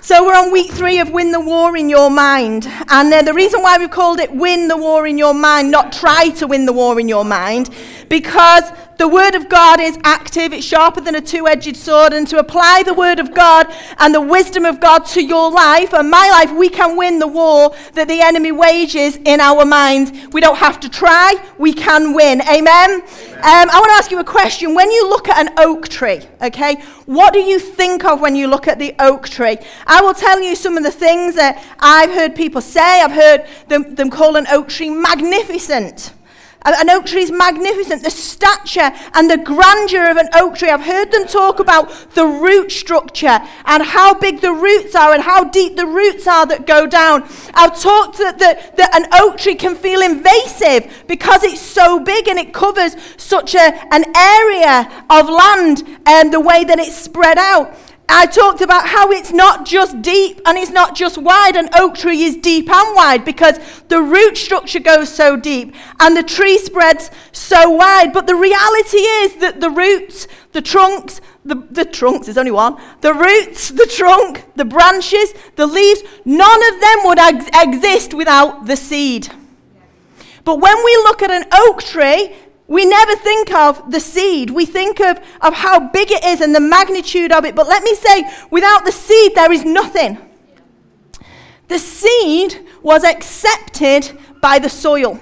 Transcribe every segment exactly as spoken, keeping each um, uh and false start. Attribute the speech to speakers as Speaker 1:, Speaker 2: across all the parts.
Speaker 1: So we're on week three of Win the War in Your Mind. And uh, the reason why we've called it Win the War in Your Mind, not try to win the war in your mind, because the Word of God is active, it's sharper than a two-edged sword, and to apply the Word of God and the wisdom of God to your life and my life, we can win the war that the enemy wages in our minds. We don't have to try, we can win. Amen? Amen. Um, I want to ask you a question. When you look at an oak tree, okay, what do you think of when you look at the oak tree? I will tell you some of the things that I've heard people say. I've heard them, them call an oak tree magnificent. An oak tree is magnificent. The stature and the grandeur of an oak tree. I've heard them talk about the root structure and how big the roots are and how deep the roots are that go down. I've talked that, that, that an oak tree can feel invasive because it's so big and it covers such a, an area of land and the way that it's spread out. I talked about how it's not just deep and it's not just wide. An oak tree is deep and wide because the root structure goes so deep and the tree spreads so wide. But the reality is that the roots, the trunks, the, the trunks, there's only one, the roots, the trunk, the branches, the leaves, none of them would ex- exist without the seed. But when we look at an oak tree, we never think of the seed. We think of, of how big it is and the magnitude of it. But let me say, without the seed, there is nothing. The seed was accepted by the soil.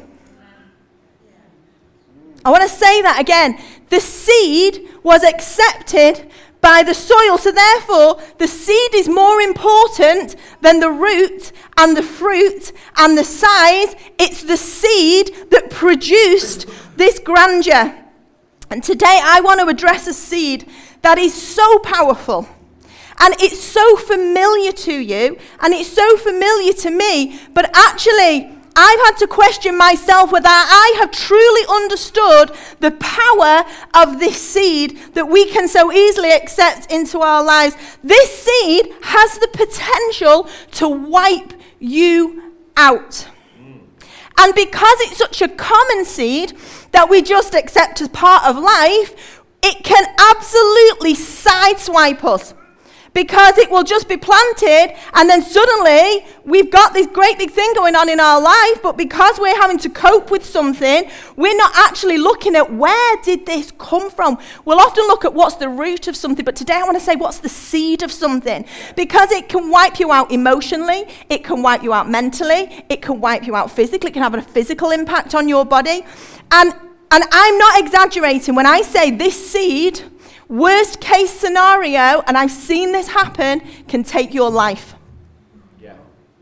Speaker 1: I want to say that again. The seed was accepted by the soil. So therefore, the seed is more important than the root and the fruit and the size. It's the seed that produced this grandeur. And today I want to address a seed that is so powerful. And it's so familiar to you. And it's so familiar to me. But actually, I've had to question myself whether I have truly understood the power of this seed that we can so easily accept into our lives. This seed has the potential to wipe you out. And because it's such a common seed that we just accept as part of life, it can absolutely sideswipe us. Because it will just be planted and then suddenly we've got this great big thing going on in our life, but because we're having to cope with something, we're not actually looking at where did this come from. We'll often look at what's the root of something, but today I want to say what's the seed of something. Because it can wipe you out emotionally, it can wipe you out mentally, it can wipe you out physically, it can have a physical impact on your body. And, and I'm not exaggerating when I say this seed, worst case scenario, and I've seen this happen, can take your life. Yeah.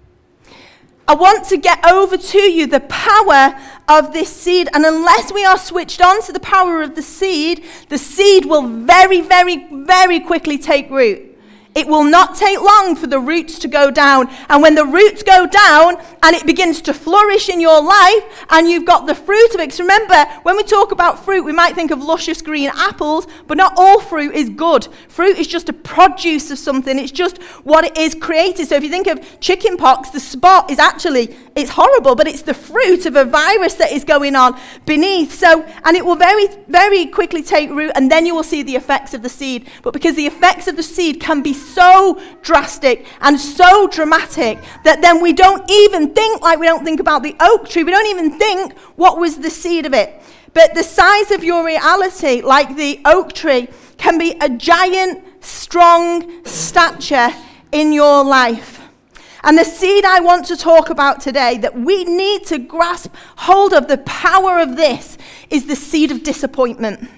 Speaker 1: I want to get over to you the power of this seed, and unless we are switched on to the power of the seed, the seed will very, very, very quickly take root. It will not take long for the roots to go down. And when the roots go down and it begins to flourish in your life and you've got the fruit of it. Because remember, when we talk about fruit, we might think of luscious green apples, but not all fruit is good. Fruit is just a produce of something. It's just what it is created. So if you think of chicken pox, the spot is actually, it's horrible, but it's the fruit of a virus that is going on beneath. So, and it will very, very quickly take root, and then you will see the effects of the seed. But because the effects of the seed can be so drastic and so dramatic that then we don't even think, like we don't think about the oak tree, we don't even think what was the seed of it. But the size of your reality, like the oak tree, can be a giant, strong stature in your life. And the seed I want to talk about today that we need to grasp hold of, the power of this, is the seed of disappointment.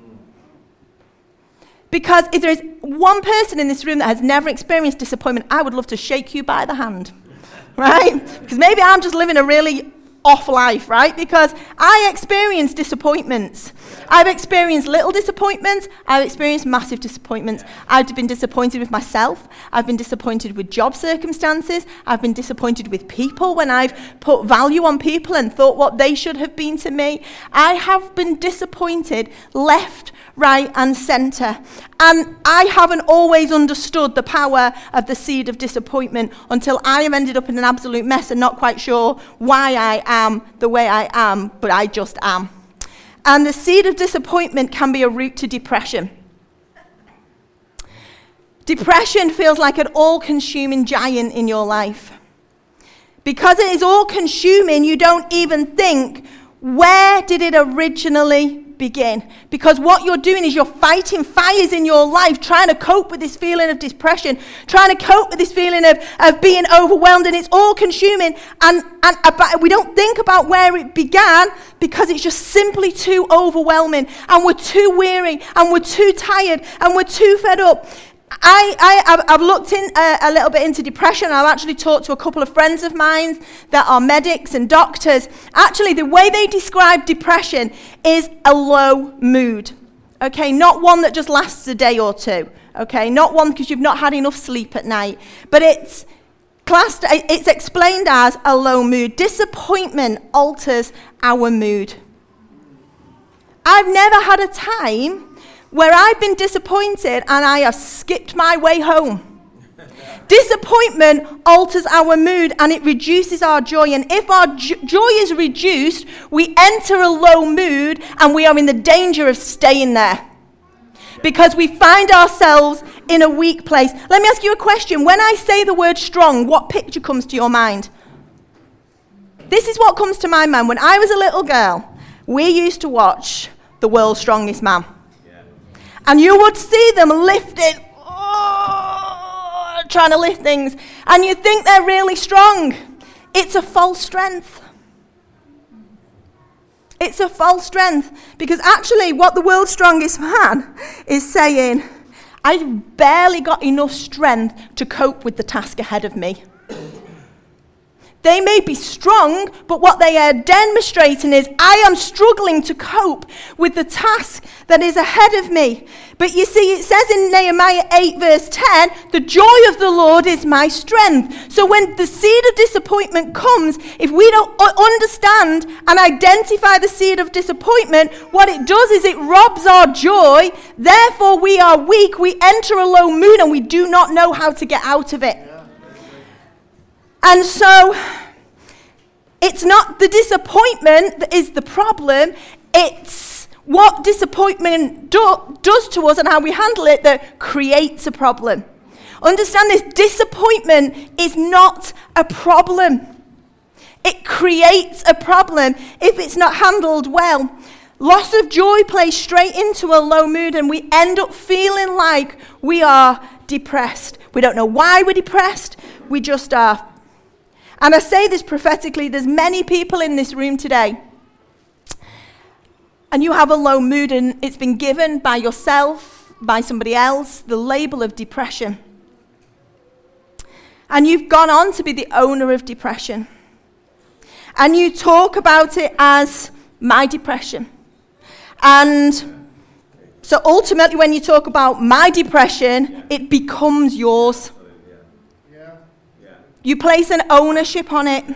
Speaker 1: Because if there is one person in this room that has never experienced disappointment, I would love to shake you by the hand, right? Because maybe I'm just living a really off life, right? Because I experience disappointments. I've experienced little disappointments. I've experienced massive disappointments. I've been disappointed with myself. I've been disappointed with job circumstances. I've been disappointed with people when I've put value on people and thought what they should have been to me. I have been disappointed left, right, and centre. And I haven't always understood the power of the seed of disappointment until I have ended up in an absolute mess and not quite sure why I am the way I am, but I just am. And the seed of disappointment can be a route to depression. Depression feels like an all-consuming giant in your life. Because it is all-consuming, you don't even think, where did it originally begin? Because what you're doing is you're fighting fires in your life, trying to cope with this feeling of depression, trying to cope with this feeling of, of being overwhelmed, and it's all-consuming. And, and about, we don't think about where it began because it's just simply too overwhelming, and we're too weary, and we're too tired, and we're too fed up. I, I, I've looked in a, a little bit into depression. I've actually talked to a couple of friends of mine that are medics and doctors. Actually, the way they describe depression is a low mood, okay? Not one that just lasts a day or two, okay? Not one because you've not had enough sleep at night. But it's classed, it's explained as a low mood. Disappointment alters our mood. I've never had a time where I've been disappointed and I have skipped my way home. Disappointment alters our mood and it reduces our joy. And if our jo- joy is reduced, we enter a low mood and we are in the danger of staying there. Because we find ourselves in a weak place. Let me ask you a question. When I say the word strong, what picture comes to your mind? This is what comes to my mind. When I was a little girl, we used to watch The World's Strongest Man. And you would see them lifting, oh, trying to lift things. And you think they're really strong. It's a false strength. It's a false strength. Because actually what the world's strongest man is saying, I've barely got enough strength to cope with the task ahead of me. They may be strong, but what they are demonstrating is, I am struggling to cope with the task that is ahead of me. But you see, it says in Nehemiah eight verse ten, the joy of the Lord is my strength. So when the seed of disappointment comes, if we don't understand and identify the seed of disappointment, what it does is it robs our joy. Therefore, we are weak. We enter a low mood and we do not know how to get out of it. And so, it's not the disappointment that is the problem, it's what disappointment do, does to us and how we handle it that creates a problem. Understand this, disappointment is not a problem. It creates a problem if it's not handled well. Loss of joy plays straight into a low mood and we end up feeling like we are depressed. We don't know why we're depressed, we just are. And I say this prophetically, there's many people in this room today, and you have a low mood, and it's been given by yourself, by somebody else, the label of depression. And you've gone on to be the owner of depression. And you talk about it as my depression. And so ultimately when you talk about my depression, it becomes yours. You place an ownership on it.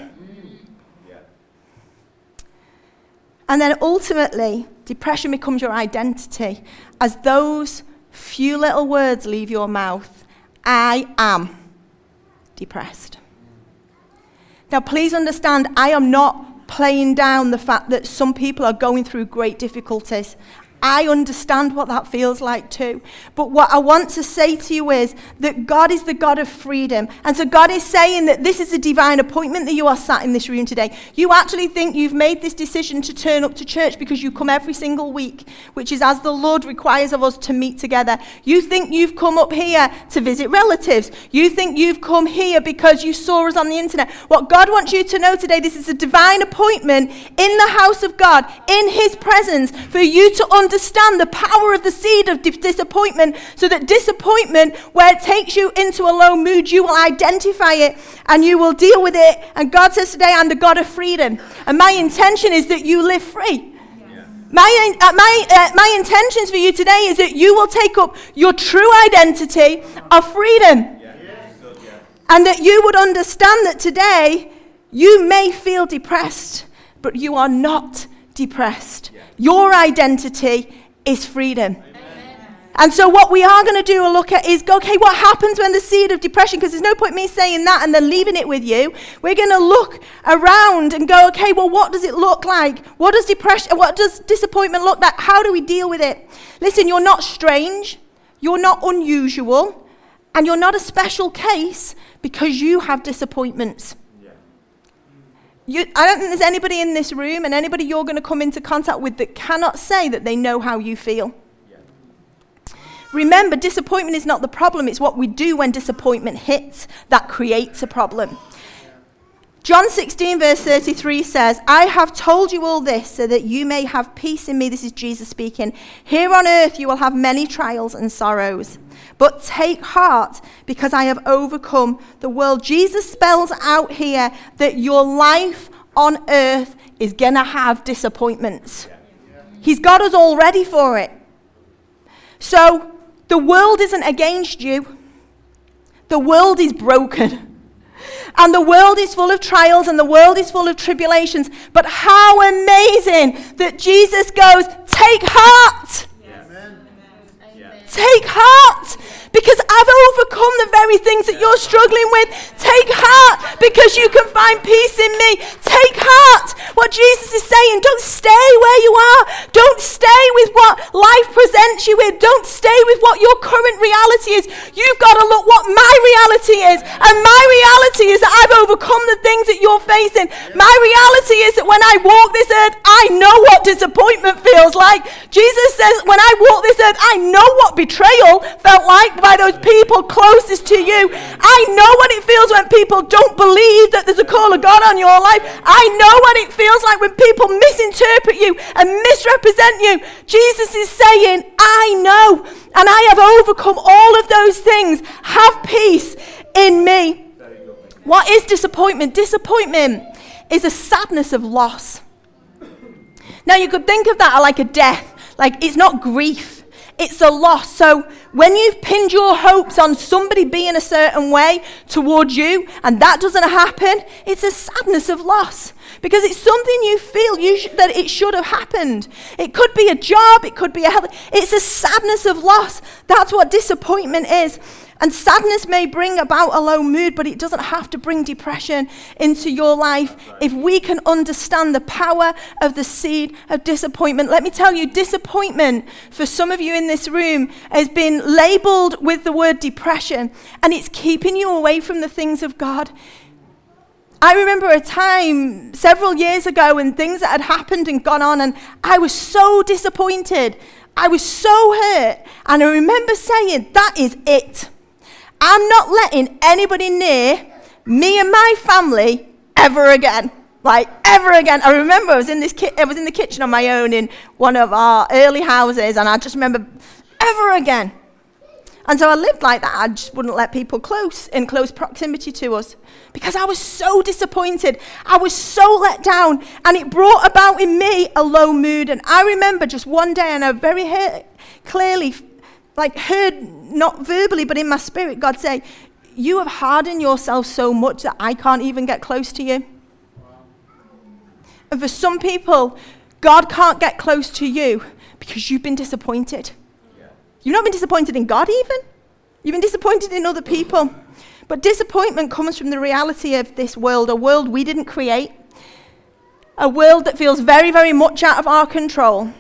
Speaker 1: And then ultimately, depression becomes your identity as those few little words leave your mouth. I am depressed. Now, please understand, I am not playing down the fact that some people are going through great difficulties. I understand what that feels like too. But what I want to say to you is that God is the God of freedom. And so God is saying that this is a divine appointment that you are sat in this room today. You actually think you've made this decision to turn up to church because you come every single week, which is as the Lord requires of us to meet together. You think you've come up here to visit relatives. You think you've come here because you saw us on the internet. What God wants you to know today, this is a divine appointment in the house of God, in his presence, for you to understand Understand the power of the seed of disappointment, so that disappointment, where it takes you into a low mood, you will identify it and you will deal with it. And God says today, I'm the God of freedom. And my intention is that you live free. Yeah. My, uh, my, uh, my intentions for you today is that you will take up your true identity of freedom. Yeah. Yeah. And that you would understand that today you may feel depressed, but you are not depressed. Yeah. Your identity is freedom. Amen. And so what we are going to do a look at is, okay, what happens when the seed of depression, because there's no point me saying that and then leaving it with you. We're going to look around and go, okay, well, what does it look like? What does depression, what does disappointment look like? How do we deal with it? Listen, you're not strange. You're not unusual. And you're not a special case because you have disappointments. You, I don't think there's anybody in this room and anybody you're going to come into contact with that cannot say that they know how you feel. Yeah. Remember, disappointment is not the problem. It's what we do when disappointment hits that creates a problem. John sixteen verse thirty-three says, I have told you all this so that you may have peace in me. This is Jesus speaking. Here on earth you will have many trials and sorrows. But take heart because I have overcome the world. Jesus spells out here that your life on earth is going to have disappointments. He's got us all ready for it. So the world isn't against you. The world is broken. And the world is full of trials and the world is full of tribulations. But how amazing that Jesus goes, take heart. Amen. Take heart. Because I've overcome the very things that you're struggling with. Take heart because you can find peace in me. Take heart. What Jesus is saying, don't stay where you are. Don't stay with what life presents you with. Don't stay with what your current reality is. You've got to look what my reality is. And my reality is that I've overcome the things that you're facing. My reality is that when I walk this earth, I know what disappointment feels like. Jesus says, when I walk this earth, I know what betrayal felt like by those people closest to you. I know what it feels when people don't believe that there's a call of God on your life. I know what it feels like when people misinterpret you and misrepresent you. Jesus is saying, I know, and I have overcome all of those things. Have peace in me. What is disappointment? Disappointment is a sadness of loss. Now you could think of that like a death. Like it's not grief. It's a loss. So when you've pinned your hopes on somebody being a certain way towards you and that doesn't happen, it's a sadness of loss because it's something you feel you sh- that it should have happened. It could be a job. It could be a health. It's a sadness of loss. That's what disappointment is. And sadness may bring about a low mood, but it doesn't have to bring depression into your life. If we can understand the power of the seed of disappointment. Let me tell you, disappointment for some of you in this room has been labeled with the word depression, and it's keeping you away from the things of God. I remember a time several years ago when things that had happened and gone on, and I was so disappointed. I was so hurt. And I remember saying, that is it. I'm not letting anybody near me and my family ever again. Like, ever again. I remember I was in this ki- I was in the kitchen on my own in one of our early houses, and I just remember, ever again. And so I lived like that. I just wouldn't let people close, in close proximity to us, because I was so disappointed. I was so let down, and it brought about in me a low mood. And I remember just one day, and I very he- clearly like heard, not verbally, but in my spirit, God say, you have hardened yourself so much that I can't even get close to you. Wow. And for some people, God can't get close to you because you've been disappointed. Yeah. You've not been disappointed in God even. You've been disappointed in other people. But disappointment comes from the reality of this world, a world we didn't create, a world that feels very, very much out of our control.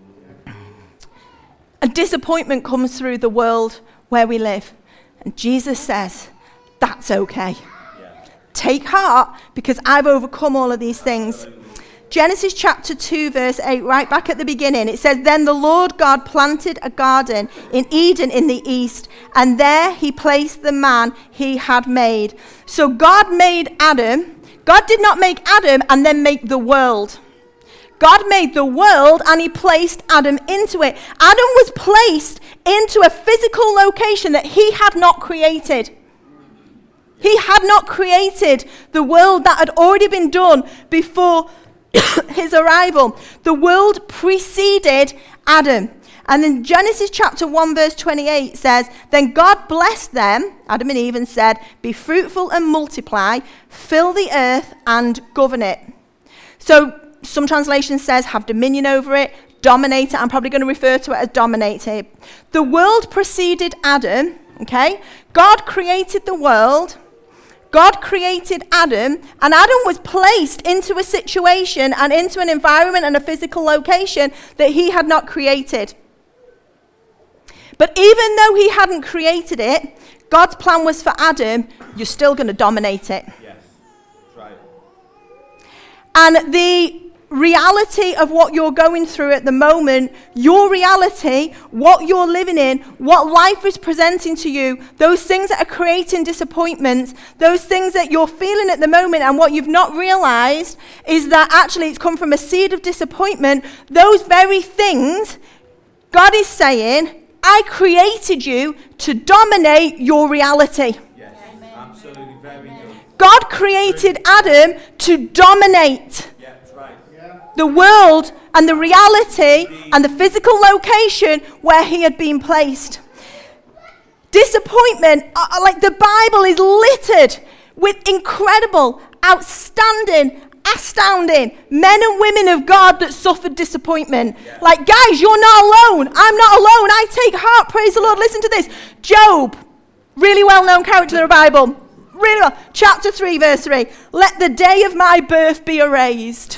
Speaker 1: And disappointment comes through the world where we live. And Jesus says, that's okay. Yeah. Take heart because I've overcome all of these things. Genesis chapter two, verse eight, right back at the beginning, it says, then the Lord God planted a garden in Eden in the east, and there he placed the man he had made. So God made Adam. God did not make Adam and then make the world. God made the world and he placed Adam into it. Adam was placed into a physical location that he had not created. He had not created the world that had already been done before his arrival. The world preceded Adam. And in Genesis chapter one verse twenty-eight says, then God blessed them, Adam and Eve, and said, be fruitful and multiply, fill the earth and govern it. So some translation says have dominion over it, dominate it. I'm probably going to refer to it as dominate it. The world preceded Adam, okay? God created the world. God created Adam, and Adam was placed into a situation and into an environment and a physical location that he had not created. But even though he hadn't created it, God's plan was for Adam, you're still going to dominate it.
Speaker 2: Yes, that's right.
Speaker 1: And the reality of what you're going through at the moment, your reality, what you're living in, what life is presenting to you, those things that are creating disappointments, those things that you're feeling at the moment and what you've not realized is that actually it's come from a seed of disappointment. Those very things, God is saying, I created you to dominate your reality.
Speaker 2: Yes, absolutely, very good.
Speaker 1: God created Adam to dominate the world and the reality and the physical location where he had been placed. Disappointment, uh, like the Bible is littered with incredible, outstanding, astounding men and women of God that suffered disappointment. Yeah. Like, guys, you're not alone. I'm not alone. I take heart. Praise the Lord. Listen to this. Job, really well-known character in the Bible. Really well. Chapter three, verse three. Let the day of my birth be erased.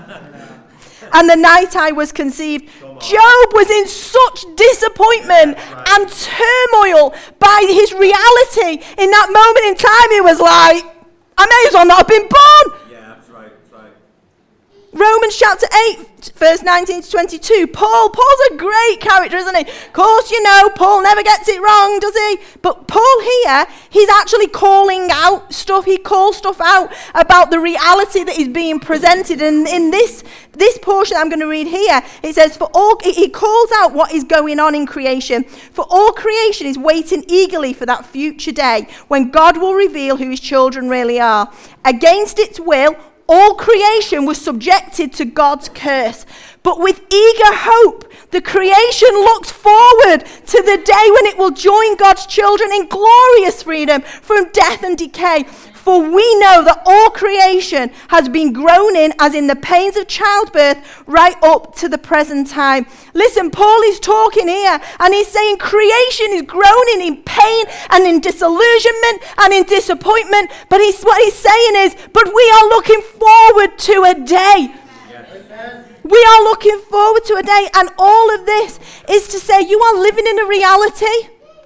Speaker 1: And the night I was conceived. Job was in such disappointment yeah, right. and turmoil by his reality. In that moment in time, he was like, I may as well not have been born.
Speaker 2: Yeah, that's right, that's right.
Speaker 1: Romans chapter eight, verse nineteen to twenty-two. Paul, Paul's a great character, isn't he? Of course, you know, Paul never gets it wrong, does he? But Paul here, he's actually calling out stuff. He calls stuff out about the reality that is being presented. And in this, this portion I'm going to read here, it says, "For all," he calls out what is going on in creation. For all creation is waiting eagerly for that future day when God will reveal who his children really are. Against its will, all creation was subjected to God's curse. But with eager hope, the creation looks forward to the day when it will join God's children in glorious freedom from death and decay. For we know that all creation has been groaning as in the pains of childbirth right up to the present time." Listen, Paul is talking here and he's saying creation is groaning in pain and in disillusionment and in disappointment. But he's, what he's saying is, but we are looking forward to a day. Yes. We are looking forward to a day. And all of this is to say you are living in a reality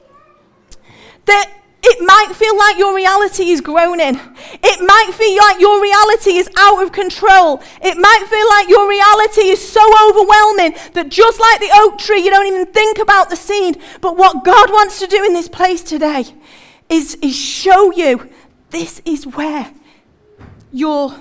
Speaker 1: that it might feel like your reality is groaning. It might feel like your reality is out of control. It might feel like your reality is so overwhelming that just like the oak tree, you don't even think about the seed. But what God wants to do in this place today is, is show you this is where your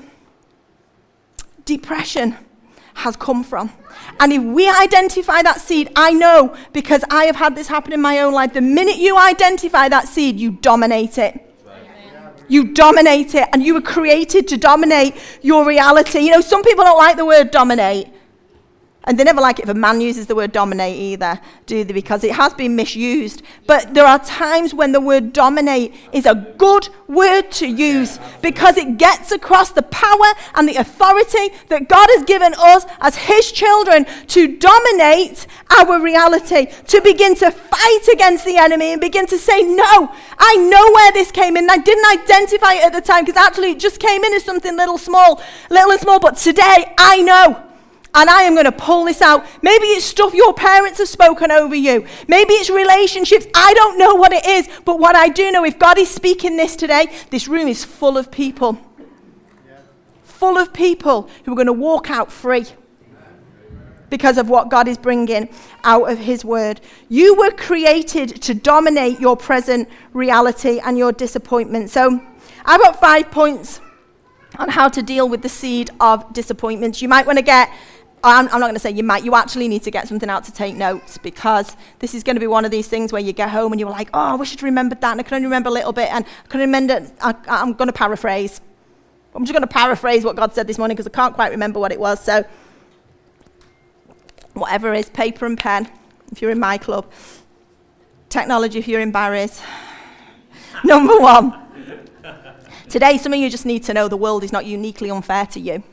Speaker 1: depression has come from. And if we identify that seed, I know, because I have had this happen in my own life, the minute you identify that seed, you dominate it. Right. You dominate it, and you were created to dominate your reality. You know, some people don't like the word dominate. And they never like it if a man uses the word dominate either, do they? Because it has been misused. But there are times when the word dominate is a good word to use because it gets across the power and the authority that God has given us as his children to dominate our reality, to begin to fight against the enemy and begin to say, no, I know where this came in. I didn't identify it at the time because actually it just came in as something little small, little and small. But today I know. And I am going to pull this out. Maybe it's stuff your parents have spoken over you. Maybe it's relationships. I don't know what it is. But what I do know, if God is speaking this today, this room is full of people. Yeah. Full of people who are going to walk out free because of what God is bringing out of his word. You were created to dominate your present reality and your disappointment. So I've got five points on how to deal with the seed of disappointments. You might want to get... I'm, I'm not going to say you might. You actually need to get something out to take notes because this is going to be one of these things where you get home and you're like, oh, I wish I'd remembered that and I can only remember a little bit and I can remember, I, I'm going to paraphrase. I'm just going to paraphrase what God said this morning because I can't quite remember what it was. So whatever it is, paper and pen if you're in my club. Technology if you're in Barry's. Number one. Today, some of you just need to know the world is not uniquely unfair to you.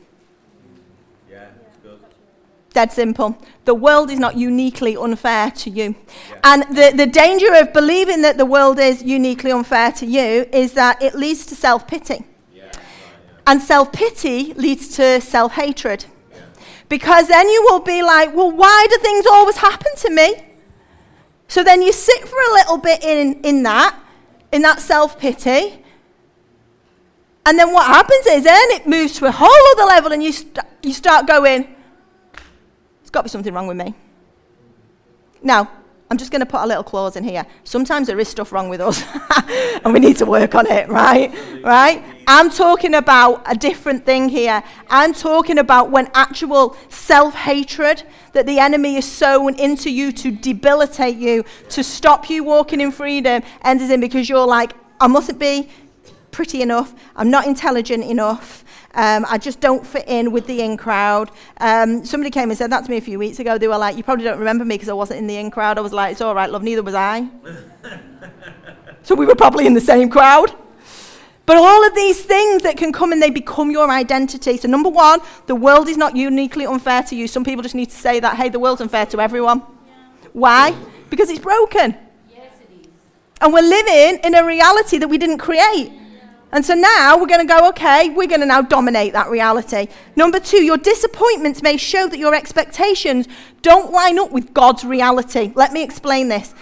Speaker 1: Dead simple. The world is not uniquely unfair to you. Yeah. And the, the danger of believing that the world is uniquely unfair to you is that it leads to self-pity. Yeah, right, yeah. And self-pity leads to self-hatred. Yeah. Because then you will be like, well, why do things always happen to me? So then you sit for a little bit in, in that. in that self-pity. And then what happens is then it moves to a whole other level and you, st- you start going, there's got to be something wrong with me. Now, I'm just going to put a little clause in here. Sometimes there is stuff wrong with us and we need to work on it, right? Right? I'm talking about a different thing here. I'm talking about when actual self-hatred that the enemy is sown into you to debilitate you, to stop you walking in freedom, ends in because you're like, I mustn't be pretty enough. I'm not intelligent enough. Um, I just don't fit in with the in crowd. Um, somebody came and said that to me a few weeks ago. They were like, you probably don't remember me because I wasn't in the in crowd. I was like, it's all right, love, neither was I. So we were probably in the same crowd. But all of these things that can come and they become your identity. So number one, the world is not uniquely unfair to you. Some people just need to say that, hey, the world's unfair to everyone. Yeah. Why? Because it's broken. Yes, it is. And we're living in a reality that we didn't create. And so now we're going to go, okay, we're going to now dominate that reality. Number two, your disappointments may show that your expectations don't line up with God's reality. Let me explain this.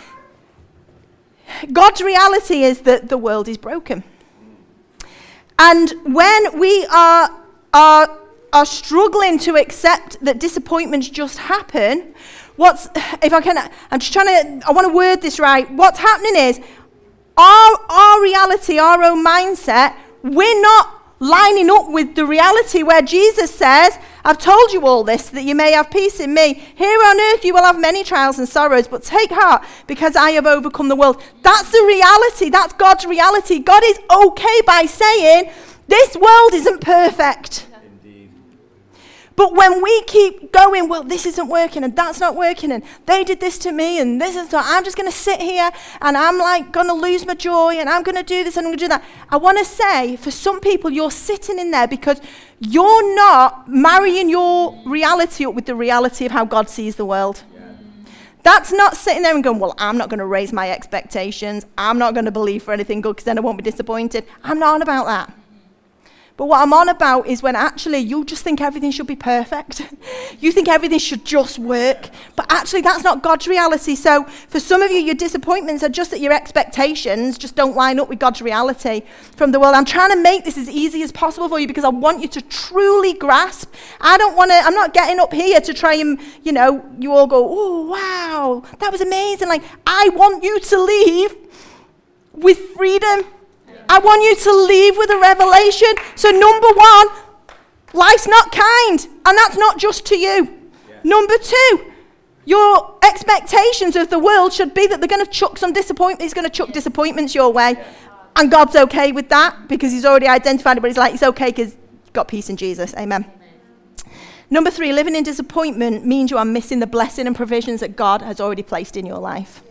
Speaker 1: God's reality is that the world is broken. And when we are, are, are struggling to accept that disappointments just happen, what's, if I can, I'm just trying to, I want to word this right. What's happening is, Our, our reality, our own mindset, we're not lining up with the reality where Jesus says, I've told you all this, that you may have peace in me. Here on earth you will have many trials and sorrows, but take heart, because I have overcome the world. That's the reality. That's God's reality. God is okay by saying, this world isn't perfect. But when we keep going, well, this isn't working and that's not working and they did this to me and this is not, I'm just going to sit here and I'm like going to lose my joy and I'm going to do this and I'm going to do that. I want to say for some people, you're sitting in there because you're not marrying your reality up with the reality of how God sees the world. Yeah. That's not sitting there and going, well, I'm not going to raise my expectations. I'm not going to believe for anything good because then I won't be disappointed. I'm not on about that. But what I'm on about is when actually you just think everything should be perfect. You think everything should just work. But actually that's not God's reality. So for some of you, your disappointments are just that your expectations just don't line up with God's reality from the world. I'm trying to make this as easy as possible for you because I want you to truly grasp. I don't want to, I'm not getting up here to try and, you know, you all go, oh, wow, that was amazing. Like, I want you to leave with freedom. I want you to leave with a revelation. So number one, life's not kind. And that's not just to you. Yeah. Number two, your expectations of the world should be that they're going to chuck some disappointment. He's going to chuck disappointments your way. Yeah. And God's okay with that because he's already identified it. But he's like, it's okay because you've got peace in Jesus. Amen. Amen. Number three, living in disappointment means you are missing the blessing and provisions that God has already placed in your life.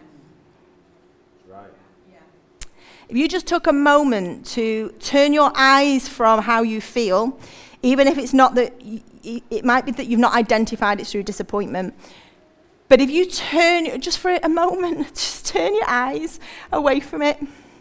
Speaker 1: If you just took a moment to turn your eyes from how you feel, even if it's not that, it might be that you've not identified it through disappointment. But if you turn, just for a moment, just turn your eyes away from it.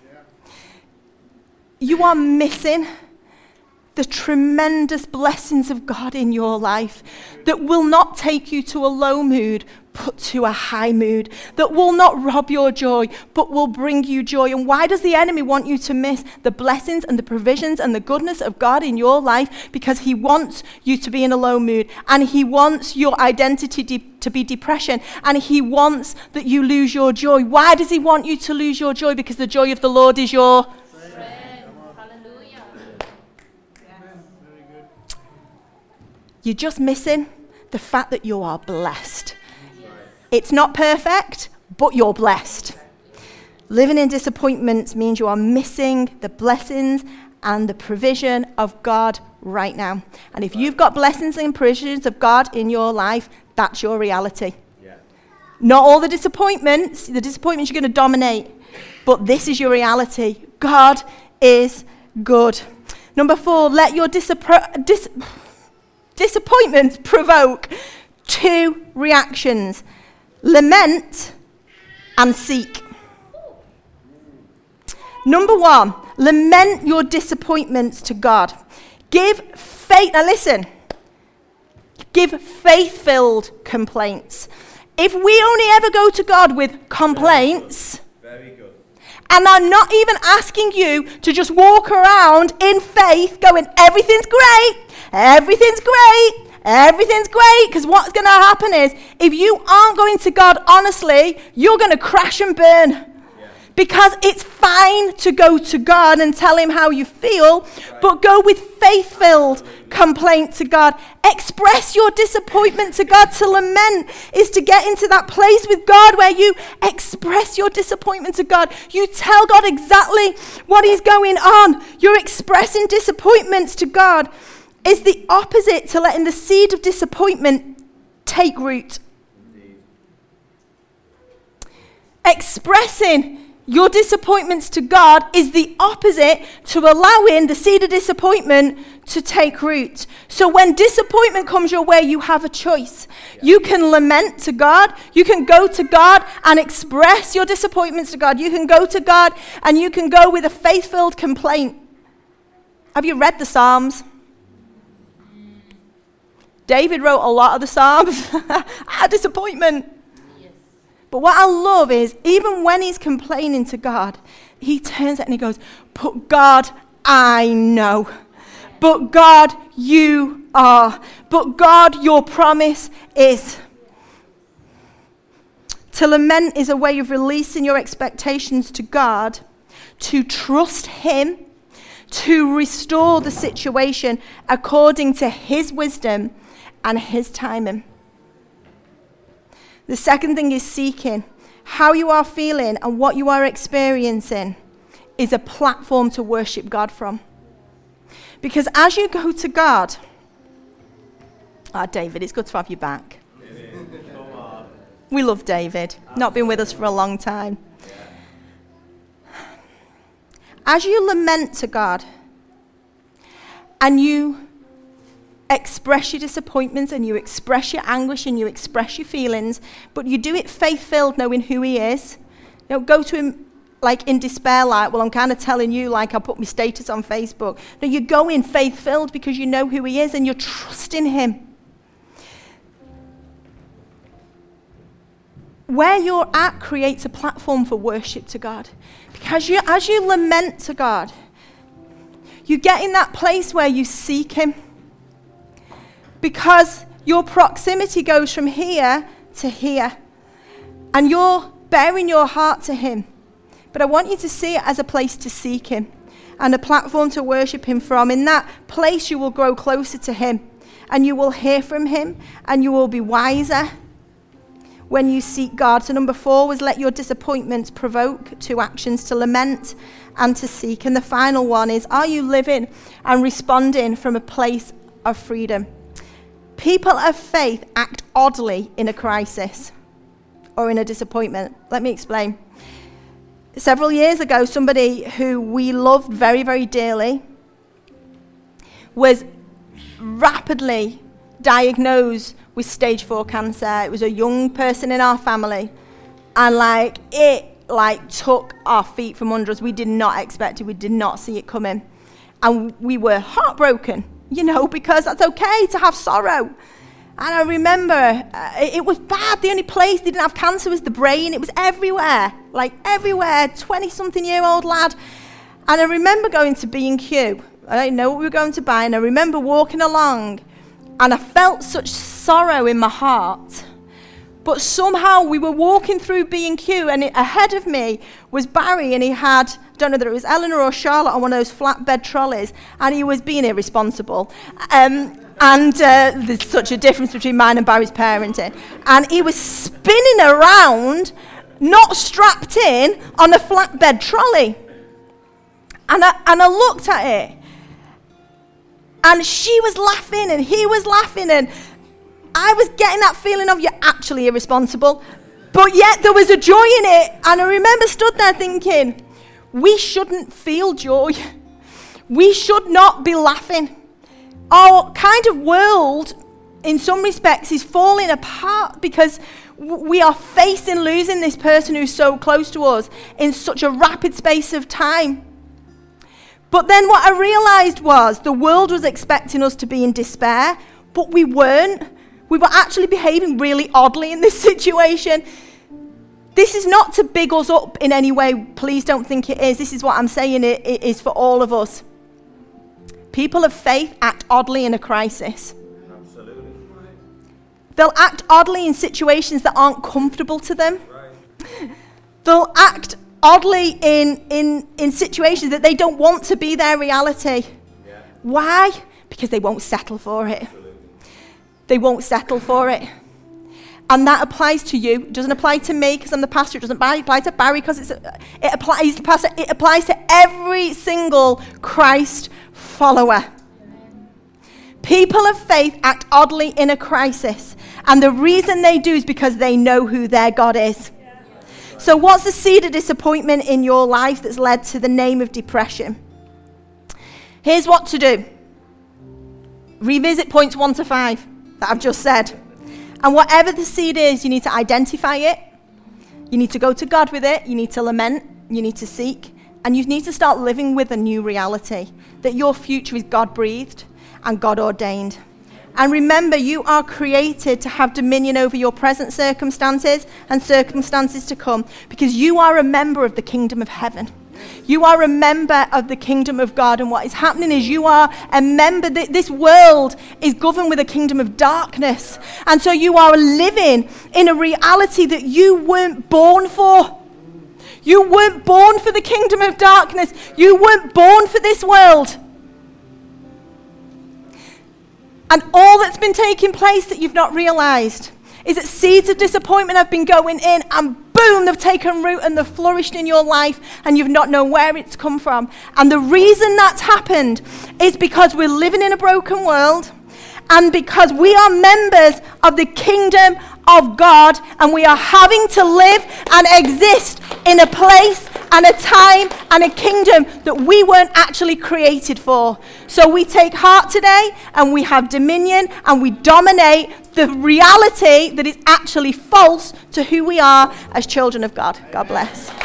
Speaker 1: You are missing the tremendous blessings of God in your life that will not take you to a low mood, but to a high mood, that will not rob your joy, but will bring you joy. And why does the enemy want you to miss the blessings and the provisions and the goodness of God in your life? Because he wants you to be in a low mood, and he wants your identity de- to be depression, and he wants that you lose your joy. Why does he want you to lose your joy? Because the joy of the Lord is your You're just missing the fact that you are blessed. It's not perfect, but you're blessed. Living in disappointments means you are missing the blessings and the provision of God right now. And if you've got blessings and provisions of God in your life, that's your reality. Yeah. Not all the disappointments, the disappointments you're going to dominate, but this is your reality. God is good. Number four, let your disappro- dis- disappointments provoke two reactions: lament and seek. Number one, lament your disappointments to God. Give faith, now listen, give faith-filled complaints. If we only ever go to God with complaints,
Speaker 2: Very good. Very good.
Speaker 1: And I'm not even asking you to just walk around in faith going, everything's great, everything's great, everything's great. Because what's going to happen is, if you aren't going to God honestly, you're going to crash and burn. Because it's fine to go to God and tell him how you feel, but go with faith-filled complaint to God. Express your disappointment to God. To lament is to get into that place with God where you express your disappointment to God. You tell God exactly what is going on. You're expressing disappointments to God. Is the opposite to letting the seed of disappointment take root. Indeed. Expressing your disappointments to God is the opposite to allowing the seed of disappointment to take root. So when disappointment comes your way, you have a choice. You can lament to God. You can go to God and express your disappointments to God. You can go to God and you can go with a faith-filled complaint. Have you read the Psalms? David wrote a lot of the Psalms. Ah, disappointment. But what I love is, even when he's complaining to God, he turns it and he goes, but God, I know. But God, you are. But God, your promise is. To lament is a way of releasing your expectations to God, to trust him, to restore the situation according to his wisdom and his timing. The second thing is seeking. How you are feeling and what you are experiencing is a platform to worship God from. Because as you go to God, ah, David, it's good to have you back. We love David. Not been with us for a long time. As you lament to God and you express your disappointments and you express your anguish and you express your feelings, but you do it faith-filled, knowing who he is. You don't go to him like in despair, like, well, I'm kind of telling you, like I put my status on Facebook. No, you go in faith-filled because you know who he is and you're trusting him. Where you're at creates a platform for worship to God. Because you, as you lament to God, you get in that place where you seek him. Because your proximity goes from here to here. And you're bearing your heart to him. But I want you to see it as a place to seek him. And a platform to worship him from. In that place you will grow closer to him. And you will hear from him. And you will be wiser when you seek God. So number four was let your disappointments provoke two actions: to lament and to seek. And the final one is, are you living and responding from a place of freedom? People of faith act oddly in a crisis or in a disappointment. Let me explain. Several years ago, somebody who we loved very, very dearly was rapidly diagnosed with stage four cancer. It was a young person in our family. And like it like took our feet from under us. We did not expect it. We did not see it coming. And we were heartbroken, you know, because that's okay to have sorrow. And I remember uh, it, it was bad. The only place they didn't have cancer was the brain. It was everywhere, like everywhere, twenty-something-year-old lad. And I remember going to B and Q. I didn't know what we were going to buy. And I remember walking along, and I felt such sorrow in my heart. But somehow we were walking through B and Q, and it, ahead of me was Barry, and he had, I don't know whether it was Eleanor or Charlotte on one of those flatbed trolleys, and he was being irresponsible. Um, and uh, there's such a difference between mine and Barry's parenting. And he was spinning around, not strapped in, on a flatbed trolley. And I, and I looked at it, and she was laughing, and he was laughing, and I was getting that feeling of you're actually irresponsible. But yet there was a joy in it. And I remember stood there thinking, we shouldn't feel joy. We should not be laughing. Our kind of world, in some respects, is falling apart because we are facing losing this person who's so close to us in such a rapid space of time. But then what I realized was the world was expecting us to be in despair, but we weren't. We were actually behaving really oddly in this situation. this is not to big us up in any way. Please don't think it is. This is what I'm saying. It, it is for all of us. People of faith act oddly in a crisis.
Speaker 2: Absolutely.
Speaker 1: They'll act oddly in situations that aren't comfortable to them.
Speaker 2: Right.
Speaker 1: They'll act oddly in, in, in situations that they don't want to be their reality.
Speaker 2: Yeah.
Speaker 1: Why? Because they won't settle for it.
Speaker 2: Absolutely.
Speaker 1: They won't settle for it. And that applies to you. It doesn't apply to me because I'm the pastor. It doesn't apply to Barry because it's a, it applies to pastor. It applies to every single Christ follower. People of faith act oddly in a crisis. And the reason they do is because they know who their God is. So what's the seed of disappointment in your life that's led to the name of depression? Here's what to do. Revisit points one to five that I've just said. And whatever the seed is, you need to identify it. You need to go to God with it. You need to lament. You need to seek. And you need to start living with a new reality, that your future is God-breathed and God-ordained. And remember, you are created to have dominion over your present circumstances and circumstances to come, because you are a member of the kingdom of heaven. You are a member of the kingdom of God, and what is happening is you are a member. This world is governed with a kingdom of darkness, and so you are living in a reality that you weren't born for. You weren't born for the kingdom of darkness. You weren't born for this world. And all that's been taking place that you've not realized is that seeds of disappointment have been going in, and boom, they've taken root and they've flourished in your life, and you've not known where it's come from. And the reason that's happened is because we're living in a broken world, and because we are members of the kingdom of God, and we are having to live and exist in a place and a time and a kingdom that we weren't actually created for. So we take heart today, and we have dominion, and we dominate the reality that is actually false to who we are as children of God. God bless.